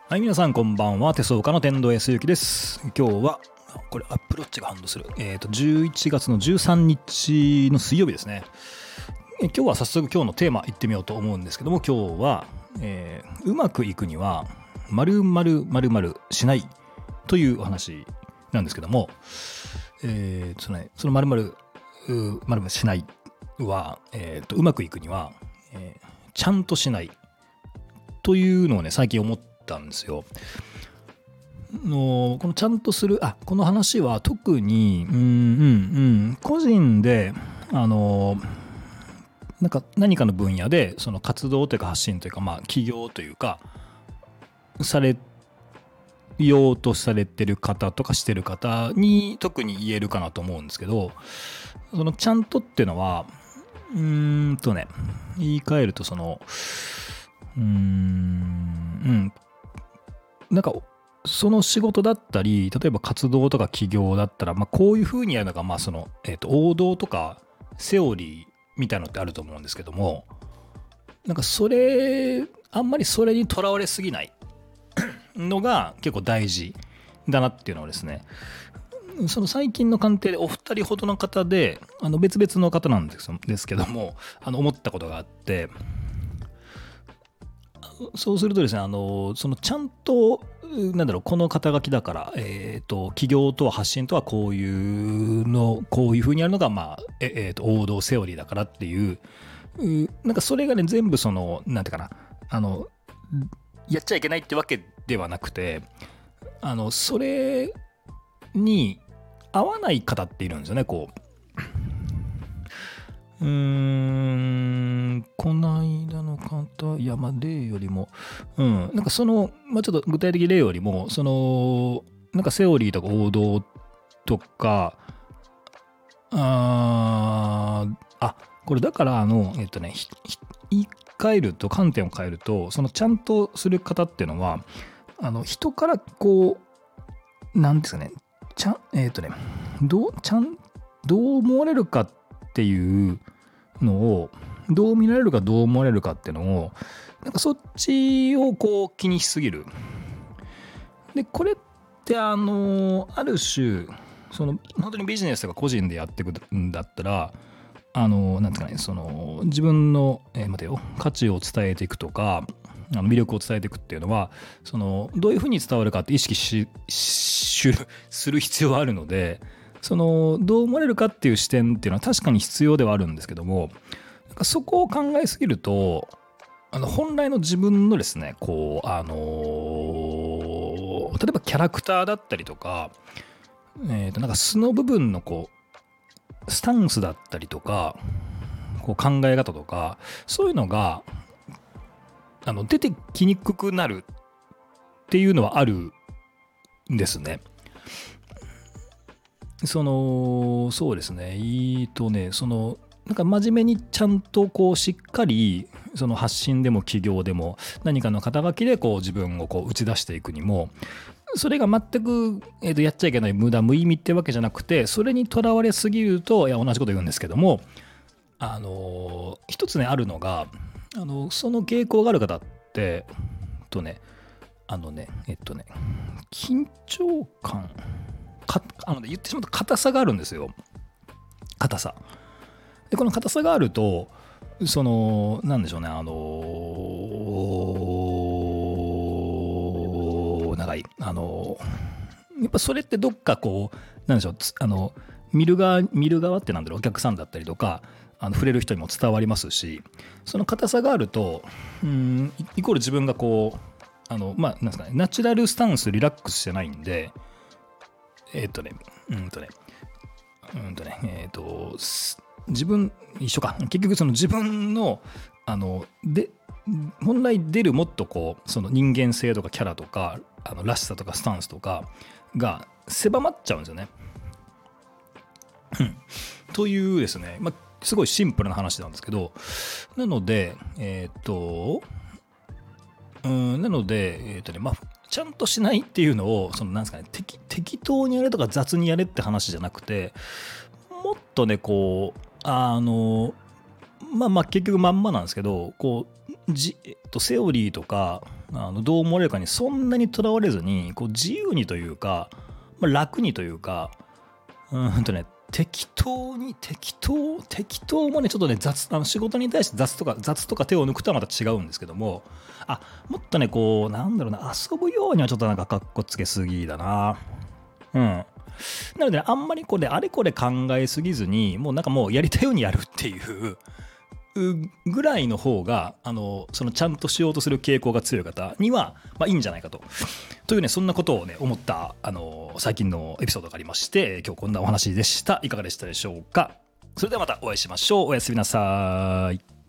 はい、皆さんこんばんは。手相家の天童康之です。今日は、これ Apple Watch がハンドする。11月の13日の水曜日ですね。今日は早速今日のテーマいってみようと思うんですけども、今日は、うまくいくには〇〇〇〇しないというお話なんですけども、その〇〇〇〇しないは、うまくいくには、ちゃんとしないというのをね、最近思ったんですよ。このちゃんとする、この話は特に個人でなんか何かの分野でその活動というか発信というか、起業というかされようとされてる方とかしてる方に特に言えるかなと思うんですけど、そのちゃんとっていうのは言い換えるとなんかその仕事だったり、例えば活動とか起業だったら、こういうふうにやるのが、王道とかセオリーみたいなのってあると思うんですけども、なんかあんまりそれにとらわれすぎないのが結構大事だなっていうのをですね、その最近の鑑定でお二人ほどの方で、別々の方なんですけども、思ったことがあって、そうするとですね、そのちゃんと、この肩書きだから、起業とは発信とはこういう風にやるのが、王道セオリーだからっていう、なんかそれがね、全部やっちゃいけないってわけではなくて、それに合わない方っているんですよね、この間の方、例よりも、なんかちょっと具体的例よりも、なんかセオリーとか王道とか、これだから、言い換えると、観点を変えると、そのちゃんとする方っていうのは、人からなんですかね、どう思われるかっていうのを、どう見られるかどう思われるかっていうのを、なんかそっちを気にしすぎる。で、これってある種、本当にビジネスとか個人でやっていくんだったら、自分の、価値を伝えていくとか、魅力を伝えていくっていうのは、どういうふうに伝わるかって意識する必要はあるので、どう思われるかっていう視点っていうのは確かに必要ではあるんですけども、そこを考えすぎると、本来の自分のですね、例えばキャラクターだったりとか、なんか素の部分のスタンスだったりとか、考え方とか、そういうのが出てきにくくなるっていうのはあるんですね。そうですね。なんか真面目にちゃんとしっかり発信でも起業でも何かの肩書きで自分を打ち出していくにも、それが全く、やっちゃいけない無駄無意味ってわけじゃなくて、それにとらわれすぎると、同じこと言うんですけども、一つねあるのが、その傾向がある方って緊張感言ってしまうと硬さがあるんですよ。硬さで、この硬さがあると、なんでしょうね、長いやっぱそれってどっかなんでしょう、見る側ってお客さんだったりとか、触れる人にも伝わりますし、その硬さがあると、イコール自分がなんですかね、ナチュラルスタンスリラックスしてないんで、自分一緒か、結局自分の本来出るもっとその人間性とかキャラとからしさとかスタンスとかが狭まっちゃうんですよね。というですね、すごいシンプルな話なんですけど、なのでちゃんとしないっていうのをなんですかね、適当にやれとか雑にやれって話じゃなくて、もっとね結局まんまなんですけど、セオリーとかどう思われるかにそんなにとらわれずにこう自由にというか、楽にというか、適当もねちょっとね仕事に対して雑とか手を抜くとはまた違うんですけども、もっとねこう遊ぶようにはちょっとかっこつけすぎだな。なので、あんまりあれこれ考えすぎずにもうやりたいようにやるっていうぐらいの方がそのちゃんとしようとする傾向が強い方にはいいんじゃないかというね、そんなことをね思った最近のエピソードがありまして、今日こんなお話でした。いかがでしたでしょうか。それではまたお会いしましょう。おやすみなさい。